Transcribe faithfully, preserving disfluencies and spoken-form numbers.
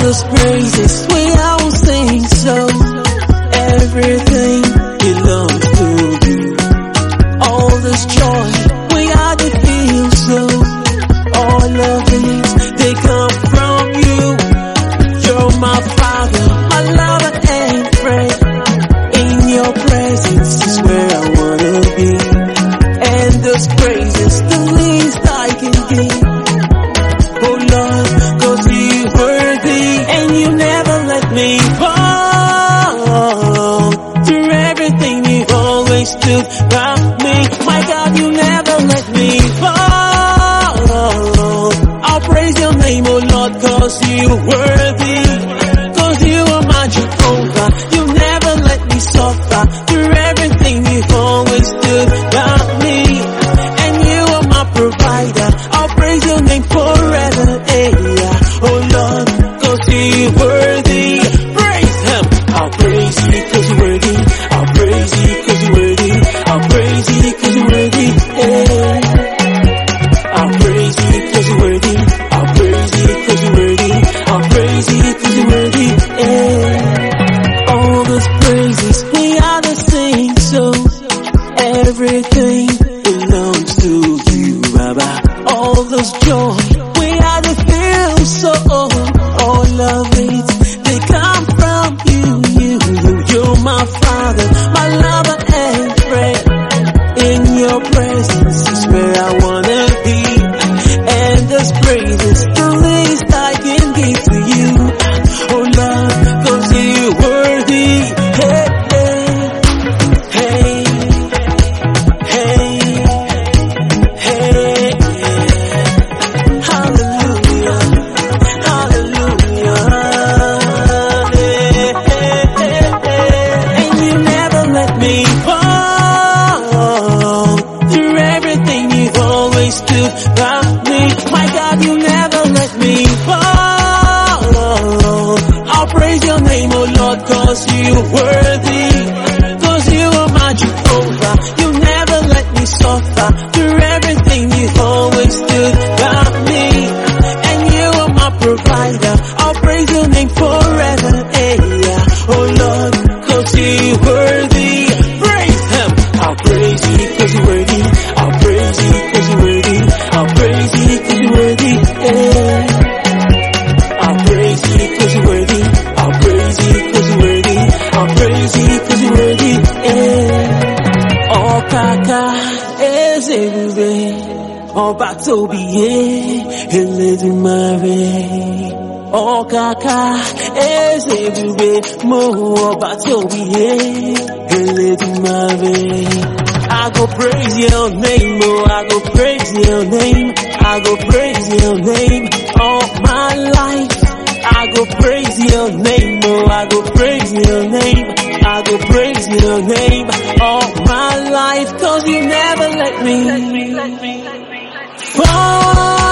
those praises we all sing, so everything belongs to you. All this joy we had to feel, so all of these they come from you. You're my Father, my lover and friend. In your presence is where I wanna be, and those praises the least I can give. Oh Lord, 'cause you worthy, and you never let me fall. Through everything you always stood by me. My God, you never let me fall. I'll praise your name, oh Lord, 'cause you worthy, 'cause you are my Jehovah. You never let me suffer. Through everything you always stood by me, and you are my provider. I'll praise your name forever, eh, yeah. Oh Lord, 'cause you worthy. Praise him. I'll praise you 'cause you're worthy. I'll praise you 'cause you're worthy. I'll praise you 'cause you're worthy, eh. I'll praise you 'cause you're worthy. I'll praise you 'cause you're worthy. I'll praise you 'cause you're worthy, eh. All those praises we are to sing, so everything belongs to you, Baba. All those joy we are to feel, so all of it they come from you, you, you. You're my Father, my lover and friend. In your presence is where I wanna be, and those praises the least I can give to you. Oh Lord, 'cause you're worthy. Hey, hey, hey, hey, hey, hallelujah, hallelujah. Hey, hey, hey, hey. And you never let me fall. Through everything you always stood by me. My God, you never let me fall. I'll praise your name, oh Lord, 'cause you're worthy, 'cause you are my Jehovah. You never let me suffer. Through everything you always stood by me, and you are my provider. I'll praise your name forever, eh, yeah. Oh Lord, 'cause you're worthy. Praise him. I'll praise you 'cause you're worthy. I'll praise you 'cause you're worthy. I'll praise you 'cause you're worthy, eh. I'll praise you 'cause you're worthy. I'll praise you 'cause you're worthy. I'll praise you 'cause you're worthy, eh. Oh kaka ezebube, ọba tóbi ye Elédùmarè. Oh kaka ezebube, mo ọba tóbi ye Elédùmarè. I go praise your name, oh, I go praise your name. I go praise your name all my life. I go praise your name, oh, I go praise your name. I go praise your name all my life, 'cause you never let me fall.